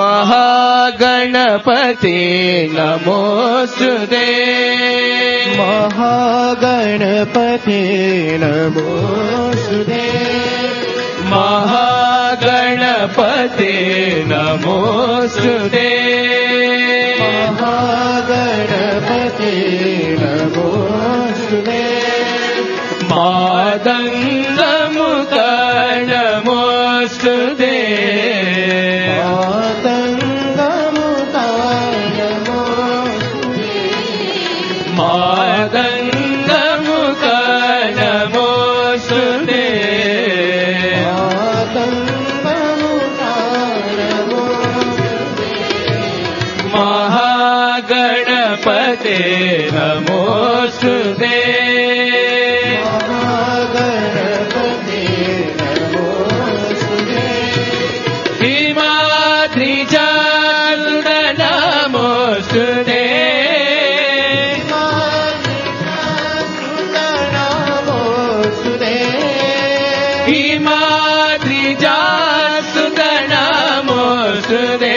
महागणपते नमोस्तुते महागणपते नमोस्तुते महागणपते नमोस्तुते महागणपते नमोस्तुते मातङ्गमुख नमोस्तुते मातङ्गमुख नमोस्तुते मातङ्गमुख नमोस्तुते मातङ्गमुख नमोस्तुते महागणपते नमोस्तुते महागणपते नमोस्तुते हिमाद्रिजानुत नमोस्तुते हिमाद्रिजासुत नमोस्तुते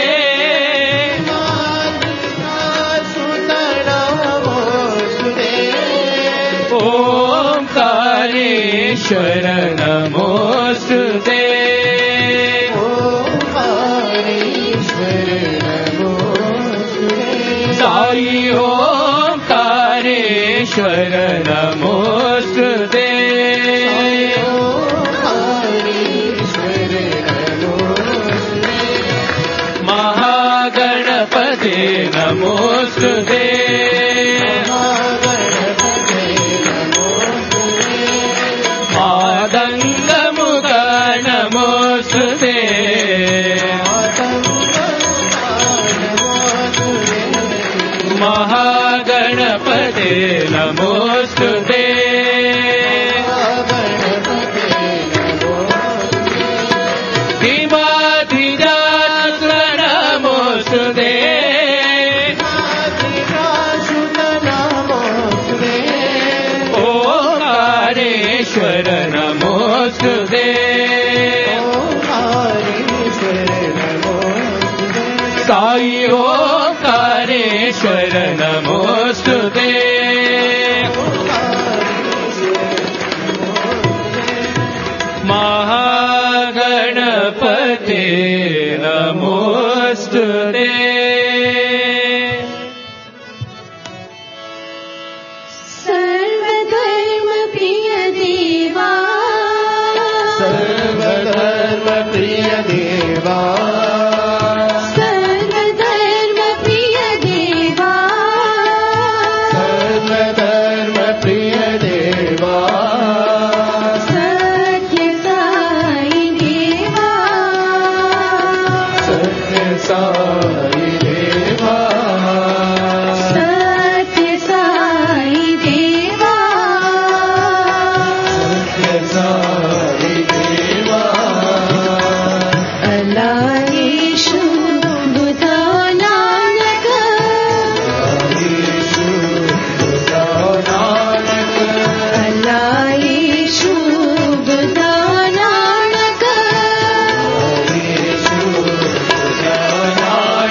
ओंकारेश्वर नमोस्तुते ओंकारेश्वर नमोस्तुते साई ओंकारेश्वर नमोस्तुते ओंकारेश्वर नमोस्तुते महागणपते नमोस्तुते मातङ्गमुख नमोस्तुते महागणपते नमोस्तुते हिमाद्रिजासुत नमोस्तुते ओंकारेश्वर नमोस्तुते साई ओंकारेश्वर नमोस्तुते महागणपते नमोस्तुते सर्वधर्म प्रिय देवा सर्वधर्म प्रिय देवा सर्वधर्म प्रिय देवा सर्वधर्म प्रिय देवा सत्य साई देवा सत्य साई देवा सत्य साई देवा सत्य साई देवा अल्लाह यीशु बुद्धा नानक यीशु बुद्धा नानक अल्लाह यीशु बुद्धा नानक यीशु बुद्धा नानक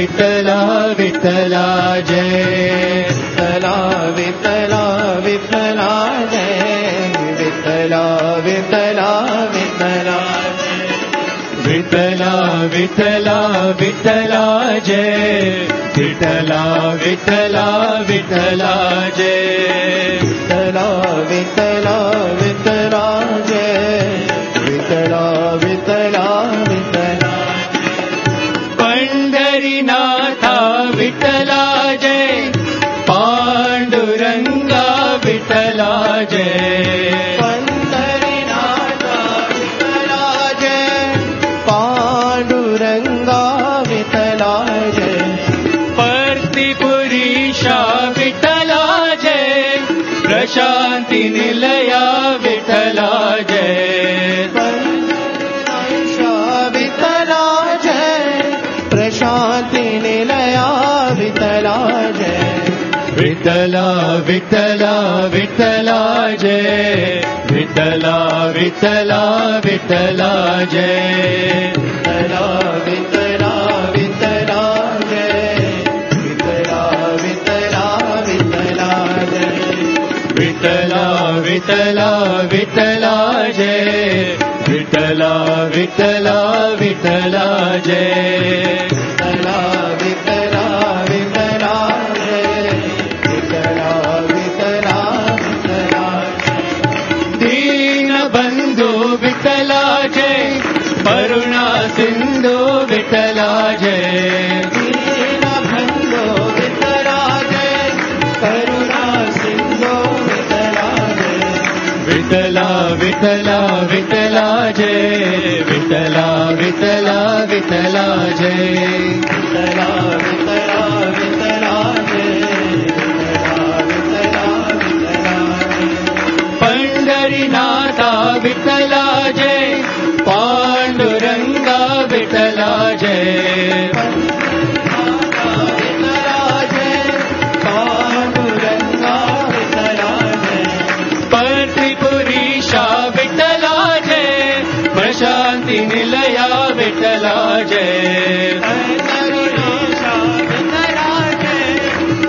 विठ्ठला विठ्ठला जय विठ्ठला विठ्ठला विठ्ठला जय विठ्ठला विठ्ठला विठ्ठला विठ्ठला विठ्ठला विठ्ठला जय विठ्ठला विठ्ठला विठ्ठला जय विठ्ठला विठ्ठला विठ्ठला जय विठ्ठला विठ्ठला विठ्ठला पंढरीनाथा विठ्ठला जय पांडुरंगा विठ्ठला जय पंढरीनाथा विठ्ठला जय पांडुरंगा विठ्ठला जय परतीपुरीशा विठ्ठला जय प्रशांती निलया विठ्ठला जय विठ्ठला जय प्रशांती निलया विठ्ठला जय विठ्ठला विठ्ठला विठ्ठला जय विठ्ठला विठ्ठला विठ्ठला जय विठ्ठला विठ्ठला विठ्ठला जय विठ्ठला विठ्ठला विठ्ठला जय विठ्ठला विठ्ठला विठ्ठला जय विठ्ठला विठ्ठला विठ्ठला जय विठ्ठला विठ्ठला विठ्ठला जय विठ्ठला विठ्ठला विठ्ठला दीनबंधू विठ्ठला जय करुणा सिंधू विठ्ठला जय दीनबंधो विठ्ठला जय करुणा सिंधो विठ्ठला जय विठ्ठला विठ्ठला विठ्ठला जय विठ्ठला विठ्ठला विठ्ठला जय विठ्ठला विठ्ठला विठ्ठला जय विठ्ठला विठ्ठला विठ्ठला पंढरीनाथा विठ्ठला जय पांडुरंगा विठ्ठला जय विठ्ठला जय पांडुरंगा विठ्ठला जय परतीपुरीशा विठ्ठला जय प्रशांती निलया विठ्ठला जय पंढरीनाथा विठ्ठला जय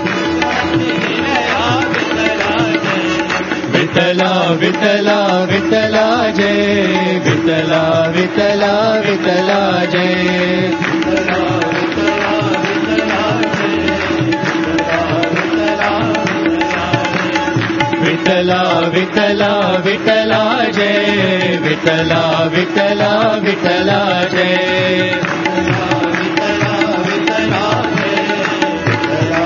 निलया विठ्ठला जय विठ्ठला विठ्ठला विठ्ठला जय विठ्ठला विठ्ठला विठ्ठला जय विठ्ठला विठ्ठला विठ्ठला जय विठ्ठला विठ्ठला विठ्ठला जय विठ्ठला विठ्ठला विठ्ठला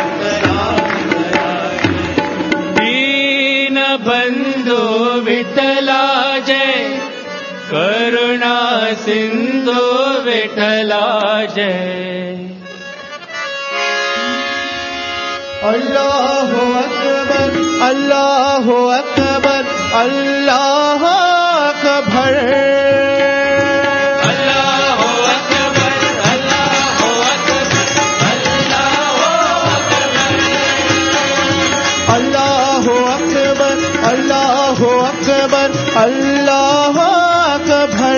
जय दीनबंधू विठ्ठला जय करुणा सिंधू विठ्ठला जय अल्लाहु अकबर अल्लाहु अकबर अल्लाहु अकबर अल्लाहु अकबर अल्लाहु अकबर अल्लाहु अकबर अल्लाहु अकबर अल्लाहु अकबर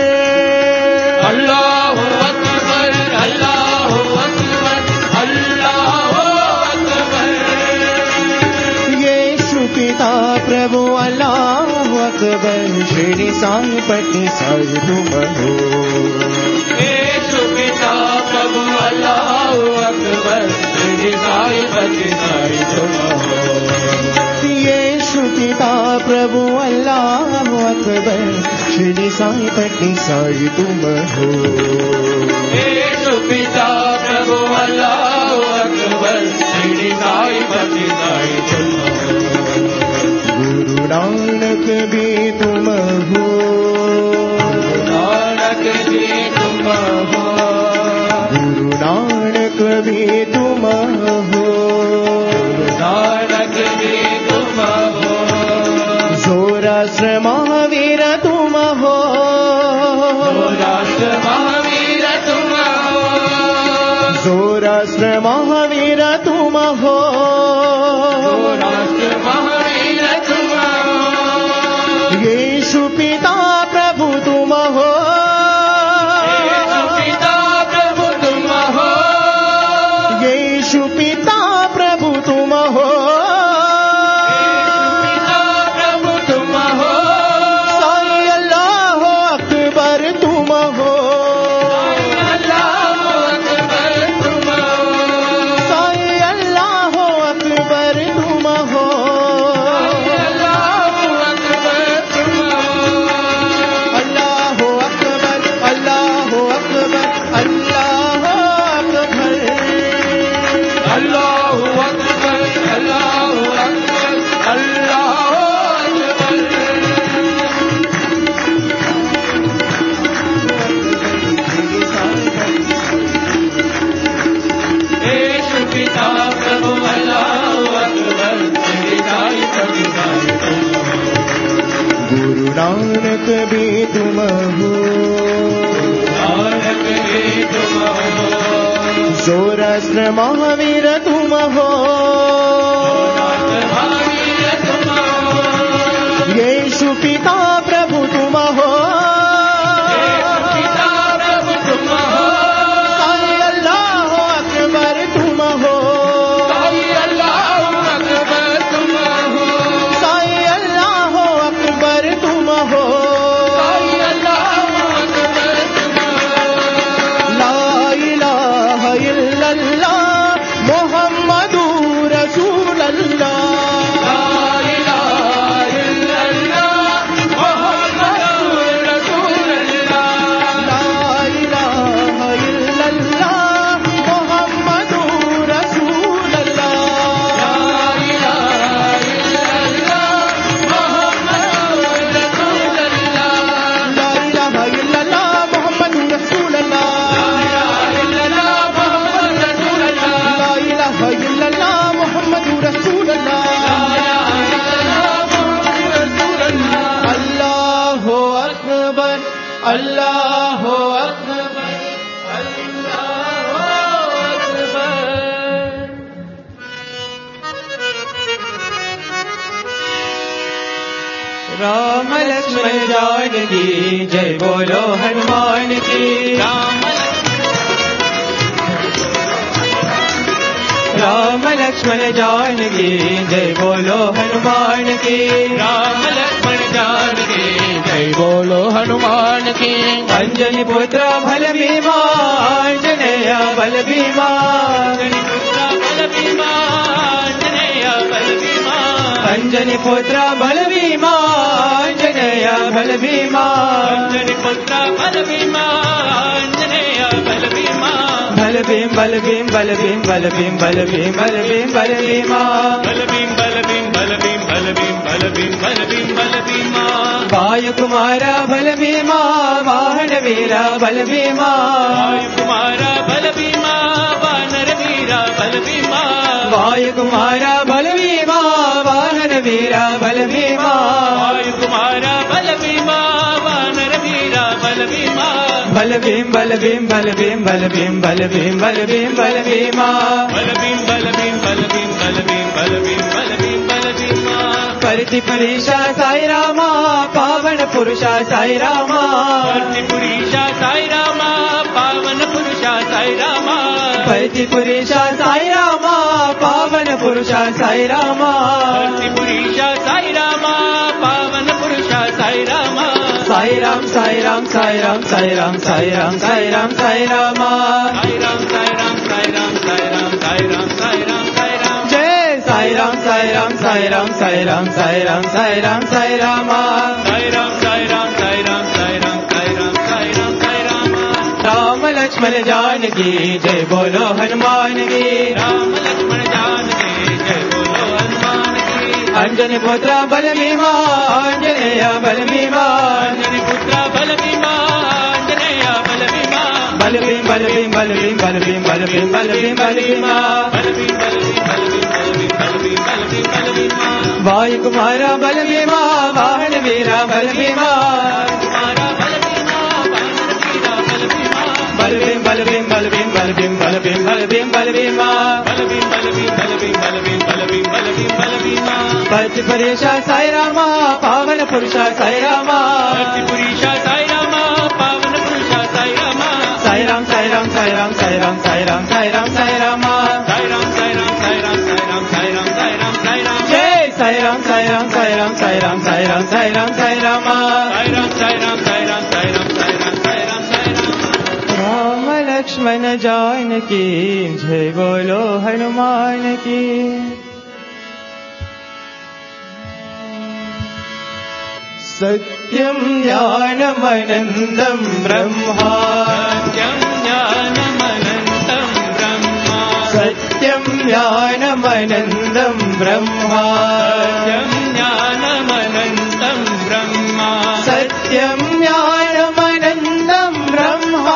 अल्लाहु अकबर अल्लाहु अकबर अल्लाहु अकबर यीशु पिता प्रभु अल्लाहु अकबर शिरडी साई पटनी साई तुम हो यीशु पिता प्रभु अल्लाहु अकबर शिरडी साई पटनी साई तुम हो यीशु पिता प्रभु अल्लाहु अकबर शिरडी साई पटनी साई तुम हो यीशु पिता प्रभु अल्लाहु अकबर शिरडी साई पटनी साई तुम हो गुरु नानक भी तुम हो नानक जी तुम हो गुरु नानक भी तुम हो नानक जी तुम हो जोरास्त्र महावीर तुम हो राष्ट्र महावीर तुम हो जोरास्त्र महावीर तुम हो राष्ट्र महावीर तुम हो यीशु पिता प्रभु तुम हो यीशु पिता प्रभु तुम हो यीशु पिता प्रभु तुम हो, प्रभु तुम हो, साईं अल्लाह अकबर तुम हो, अल्लाह अकबर तुम हो, साईं अल्लाह अकबर तुम हो, अल्लाह अकबर तुम हो, अल्लाह अकबर, अल्लाह अकबर, अल्लाह अकबर, अल्लाह अकबर, अल्लाह अकबर, अल्लाह अकबर। यीशु पिता प्रभु अल्लाह अकबर, तेरी साई सभी साई तुम हो, गुरु नानक भी तुम हो, नानक भी तुम हो, जोरास्त्र महावीर तुम हो, महावीर तुम हो, यीशु पिता प्रभु तुम हो, पिता प्रभु तुम हो, साईं अल्लाह अकबर तुम हो, साईं अल्लाह अकबर तुम हो, साईं अल्लाह अकबर तुम हो, साईं अल्लाह अकबर तुम हो, ला इलाहा इल्लल्लाह मुहम्मदुर रसूलुल्लाह, ला इलाहा इल्लल्लाह मुहम्मदुर रसूलुल्लाह, ला इलाहा इल्लल्लाह मुहम्मदुर रसूलुल्लाह, ला इलाहा इल्लल्लाह मुहम्मदुर रसूलुल्लाह, ला इलाहा इल्लल्लाह मुहम्मदुर रसूलुल्लाह, ला इलाहा इल्लल्लाह मुहम्मदुर रसूलुल्लाह, ला इलाहा इल्लल्लाह मुहम्मदुर रसूलुल्लाह, अल्लाहु अकबर, अल्लाहु अकबर, अल्लाहु अकबर। राम लक्ष्मण जानकी जय बोलो हनुमान की, राम लक्ष्मण जानकी जय बोलो हनुमान की, राम लक्ष्मण जानकी जय बोलो हनुमान की, अंजनी पुत्र बल भीमा, आंजनेय बल भीमा, अंजनी पुत्र बल भीमा, आंजनेय बल भीमा, अंजनी पुत्र बल भीमा, आंजनेय बल भीमा, बल भीम बल भीम बल भीम बल भीम बल भीम बल भीम बल भीमा, बल भीम बल भीम बल भीम बल भीम बल भीम बल भीम बल भीमा, वायु कुमारा बल भीमा, वाहन वीरा बल भीमा, वायु कुमारा बल भीमा, वानर वीरा बल भीमा, वायु कुमारा बल भीमा, वानर वीरा बल भीमा, वायु कुमारा बल भीमा, वानर वीरा बल भीमा, बल भीम बल भीम बल भीम बल भीम बल भीम बल भीम बल भीमा, बल भीम बल भीम बल भीम बल भीम बल भीम बल भीम बल भीमा, परति पुरीशा साई रामा, पावन पुरुषा साई रामा, परति पुरीशा साई रामा, पावन पुरुषा साई रामा, परति पुरीशा साई रामा, पावन पुरुषा साई रामा, परति पुरीशा साई रामा, पावन पुरुषा साई रामा, साई राम साई राम साई राम साई राम साई राम साई राम साई रामा, साई राम साई राम साई राम साई राम साई राम साई राम साई राम, जय साई राम साई राम साई राम साई राम साई राम साई राम साई रामा, साई राम साई राम साई राम साई राम साई राम साई राम साई रामा, राम लक्ष्मण जानकी जय बोलो हनुमान की, राम लक्ष्मण जानकी जय बोलो हनुमान की, अंजनी पुत्र बल भीमा, आंजनेय बल भीमा, अंजनी पुत्र बल भीमा, आंजनेय बल भीमा, बल भीम बल भीम बल भीम बल भीम बल भीम बल भीम बल भीमा, बल भीम बल भीम बल भीम बल भीम बल भीम बल भीम बल भीमा, वायु कुमारा बल भीमा, वाहन वीरा बल भीमा, कुमारा बल भीमा, वाहन वीरा बल भीमा, बल भीम बल भीम बल भीम बल भीम बल भीम बल भीम बल भीमा, बल भीम बल भीम बल भीम बल भीम बल भीम बल भीम बल भीमा, परति पुरीशा साई रामा, पावन पुरुषा साई रामा, परति पुरीशा साई रामा, पावन पुरुषा Sai Rama, Sai Ram Sai Ram Sai Ram Sai Ram Sai Ram Sai Ram Sai Rama, Sai Ram Ram, Sai Ram, Sai Ram, Sai Ram, Sai Rama. Sai Ram, Sai Ram, Sai Ram, Sai Ram, Sai Ram, Sai Ram, Sai Ram. Ram Lakshman Janaki जय बोलो हनुमान की. सत्यं ज्ञानमनन्तं ब्रह्मा. सत्यं ज्ञानमनन्तं ब्रह्मा. सत्यं ज्ञानमनन्तं ब्रह्मा. सत्यं ज्ञानमनन्तं ब्रह्मा. सत्यं ज्ञानमनन्तं ब्रह्मा.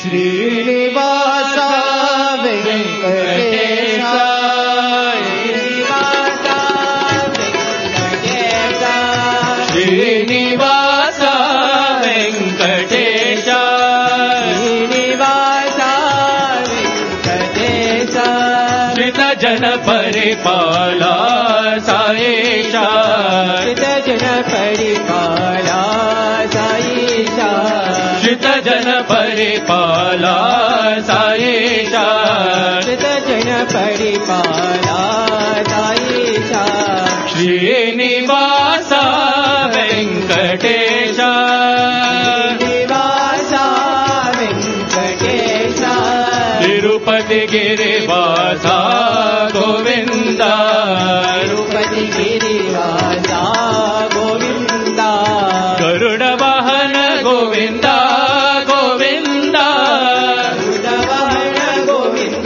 श्रीनिवास वेंकटेश श्रीनिवास वेंकटेश श्रीनिवास वेंकटेश श्रित जन परिपाला साईशा श्रित जन परिपाला साईशा श्रित जन परिपाला साईशा श्रित जन परिपाला साईशा श्रीनिवास वेंकटेश श्रीनिवास वेंकटेश तिरुपति गिरिवासा गोविंद तिरुपति गिरिवासा गोविंद गरुड़ वाहन गोविंद गोविंद गरुड़ वाहन गोविंद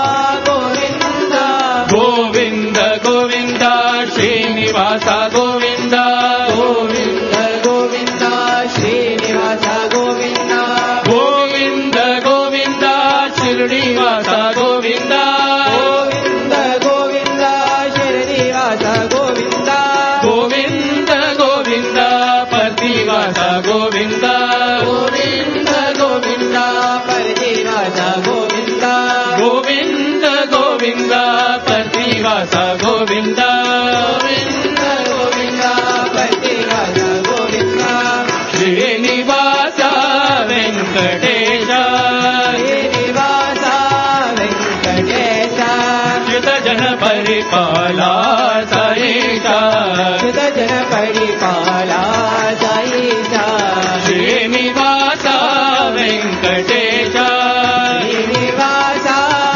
गोविंद गोविंद गोविंद श्रीनिवास गोविंद गोविंद गोविंद श्रीनिवास गोविंद गोविंद गोविंद श्रीनिवास गोविंद गोविंद गोविंद श्रीनिवास गोविंद गोविंद गोविंद प्रतिवास गोविंद गोविंद गोविंद परजीवास गोविंद गोविंद गोविंद प्रतिवास गोविंद गोविंद गोविंद परजीवास गोविंद श्रीनिवास वेंकटेश श्रीनिवास वेंकटेश श्रित जन परिपाला साईशा श्रित जन परिपाला साईशा श्रीनिवास वेंकटेश श्रीनिवास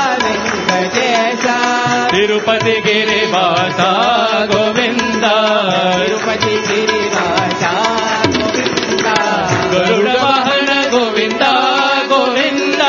वेंकटेश तिरुपति गिरिवासा गोविंद तिरुपति गिरिवासा गोविंद गरुड़ वाहन गोविंद गोविंद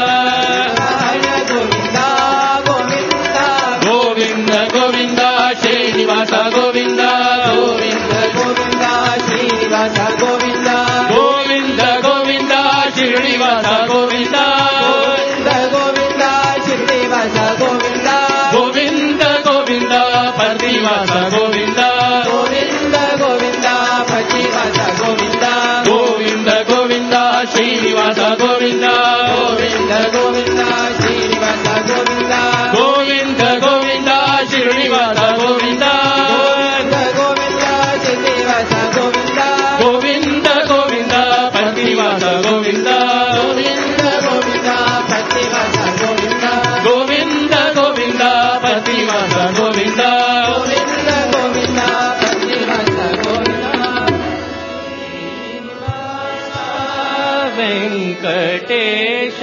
गोविंद गोविंद गोविंद गोविंद श्रीनिवास गोविंद गोविंद गोविंद श्रीनिवास गोविंद गोविंद गोविंद श्रीनिवास गोविंद गोविंद गोविंद श्रीनिवास गोविंद गोविंद गोविंद प्रतिवास गोविंद गोविंद गोविंद प्रतिवास गोविंद गोविंद गोविंद श्रीनिवास गोविंद गोविंद गोविंद श्रीनिवास गोविंद गोविंद गोविंद श्रीनिवास गोविंद गोविंद श्रीनिवास गोविंद गोविंद गोविंद प्रतिवास गोविंद गोविंद गोविंद प्रतिवास गोविंद गोविंद गोविंद प्रतिवास गोविंद गोविंद गोविंद प्रतिवास गोविंद वेंकटेश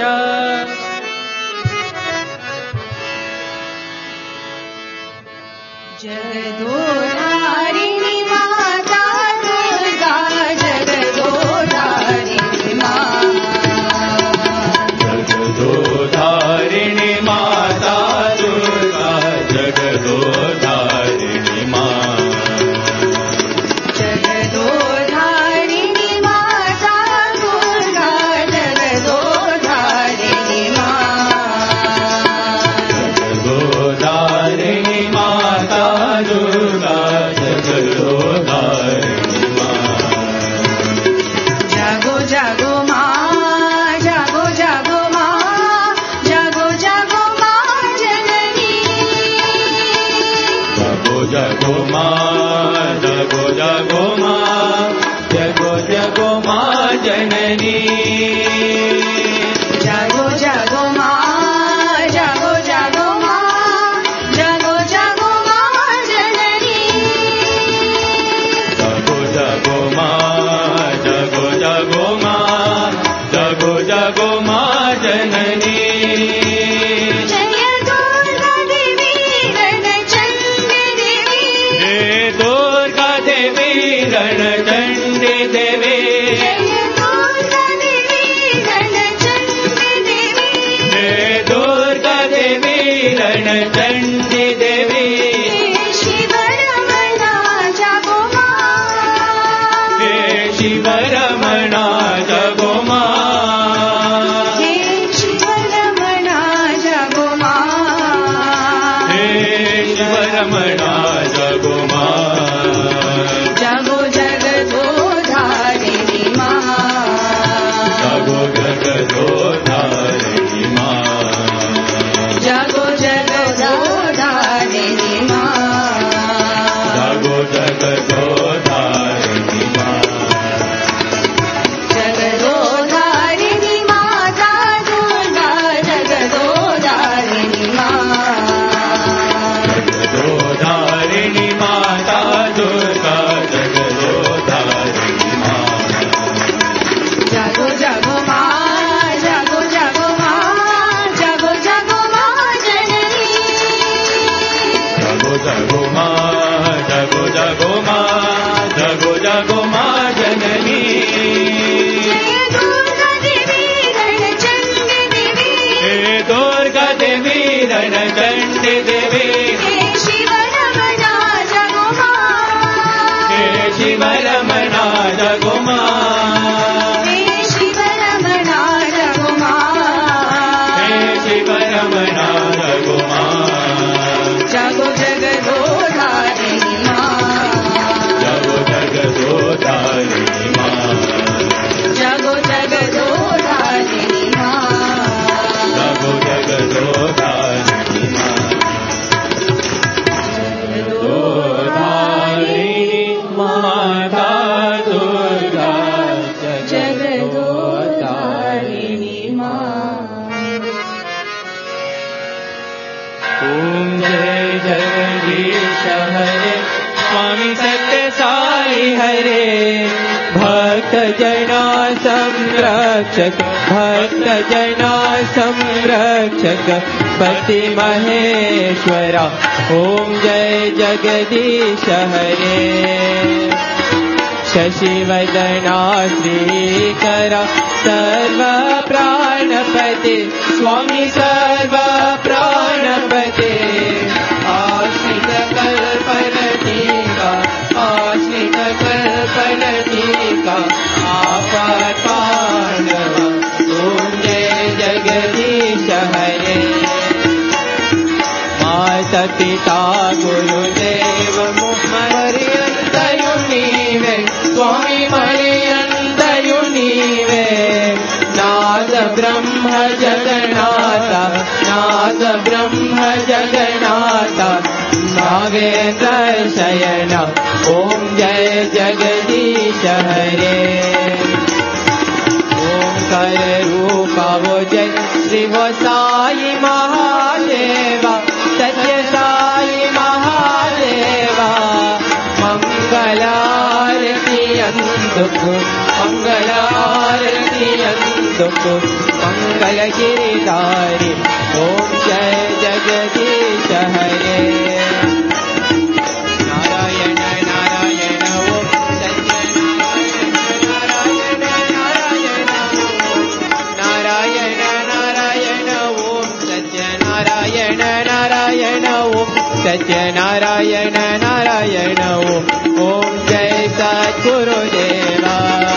जगदोधारिणी माता दुर्गा जगदोधारिणी माँ जगदोधारिणी माता दुर्गा जगदोधारिणी माँ जगदोधारिणी माता दुर्गा जगदोधारिणी माँ जगदोधारिणी माता दुर्गा जगदोधारिणी माँ जागो जागो माँ जागो जागो माँ जागो जागो माँ जननी जगो जगो माँ जगो जगो माँ जगो जगो माँ जननी जागो जागो माँ जागो जागो माँ जागो जागो माँ जननी जगो जगो माँ जगो जगो माँ जगो जगो माँ जननी जय दुर्गा देवी रणचण्डी देवी हे दुर्गा देवी रणचण्डी देवी जय दुर्गा देवी रणचण्डी देवी हे दुर्गा देवी रणचण्डी देवी शिवरमणा जागो माँ हे शिवरमणा जगो माँ हे उमा जननी जय दुर्गा देवी रणचण्डी देवी हे दुर्गा देवी रणचण्डी देवी हे शिव रमणा जगोमा हे शिव रमणा जगोमा हे शिव रमणा जगोमा हे शिव रमणा जगोमा जगो जगदोधारिणी माँ जगो जगदोधारिणी माँ जगो जगदोधारिणी माँ जगो जगदोधारिणी माँ जगदोधारिणी माता दुर्गा जगदोधारिणी माँ ओम जय जगदीश हरे स्वामी सत्य साई हरे भक्त जना संरक्षक भक्त जना संरक्षक पति महेश्वरा ओम जय जगदीश हरे शशिवदना श्रीकरा सर्व प्राणपते स्वामी सर्व प्राणपते आश्रित कल्पनटीका आश्रित कल्पनटीका आपत्पाणव ओम जय जगदीश हरे माता पिता गुरुदेव मर्यन्तयुनीवे स्वामी मर्यन्तयुनीवे नाद ब्रह्म जगन्नाथ नाद ब्रह्म जगन्नाथ नागेन्द्र शयन ओम जय जगदीश हरे ओंकार रूपा वो जय शिव साई महादेवा सत्य साई महादेवा मंगलारती अंतुकु मंगलारती अंतुकु मंगल गिरिधारी ओम जय जगदीश हरे नारायण नारायण ओम सत्य नारायण नारायण ओम सत्य नारायण नारायण ओम सत्य नारायण नारायण ओम जय सद्गुरुदेवा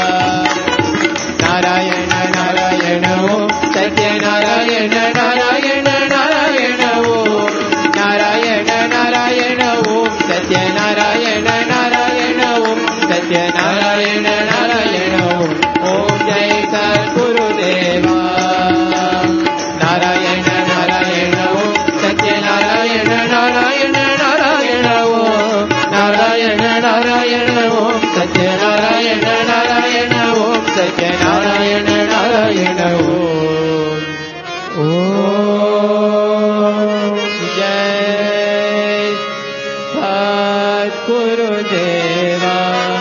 नारायण नारायण ओम सत्य नारायण नारायण नारायण ओम नारायण नारायण ओम सत्य नारायण नारायण ओम सत्य नारायण नारायण ओम जय सद्गुरुदेवा नारायण नारायण ओम सत्य नारायण नारायण नारायण ओम नारायण नारायण ओम सत्य नारायण नारायण ओम सत्य नारायण नारायण ओम जय सद्गुरुदेवा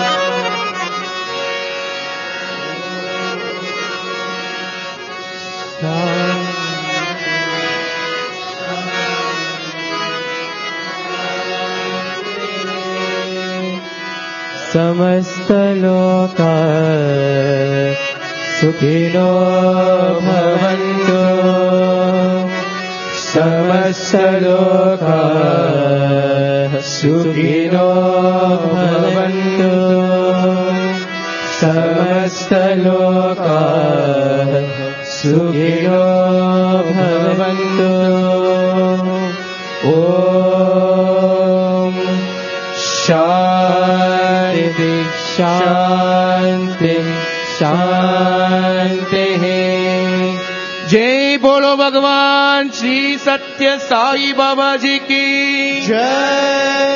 समस्त लोका सुखिनो भवन्तु समस्त लोका सुखिनो भवन्तु समस्त लोका सुखिनो भवन्तु ॐ शान्ति शान्ति शान्तिः जय बोलो भगवान श्री सत्य साई बाबा जी की जय